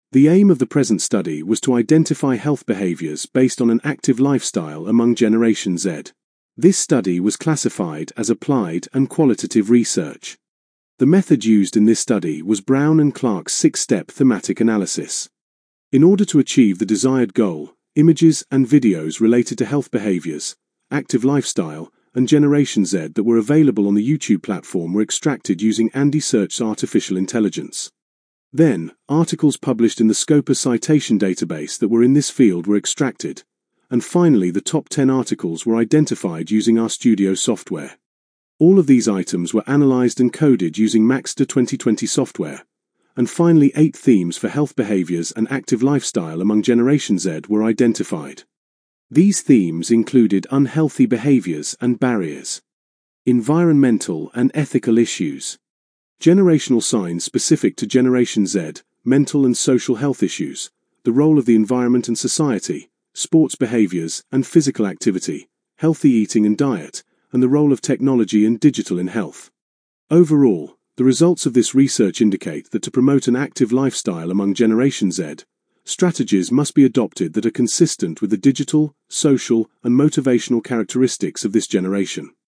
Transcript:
The aim of the present study was to identify health behaviors based on an active lifestyle among Generation Z. This study was classified as applied and qualitative research. The method used in this study was Brown and Clark's 6-step thematic analysis. In order to achieve the desired goal, images and videos related to health behaviors, active lifestyle, and Generation Z that were available on the YouTube platform were extracted using Andy Search's artificial intelligence. Then, articles published in the Scopus citation database that were in this field were extracted, and finally the top 10 articles were identified using RStudio software. All of these items were analyzed and coded using Maxter 2020 software, and finally 8 themes for health behaviors and active lifestyle among Generation Z were identified. These themes included unhealthy behaviors and barriers, environmental and ethical issues, generational signs specific to Generation Z, mental and social health issues, the role of the environment and society, sports behaviors and physical activity, healthy eating and diet, and the role of technology and digital in health. Overall, the results of this research indicate that to promote an active lifestyle among Generation Z, strategies must be adopted that are consistent with the digital, social, and motivational characteristics of this generation.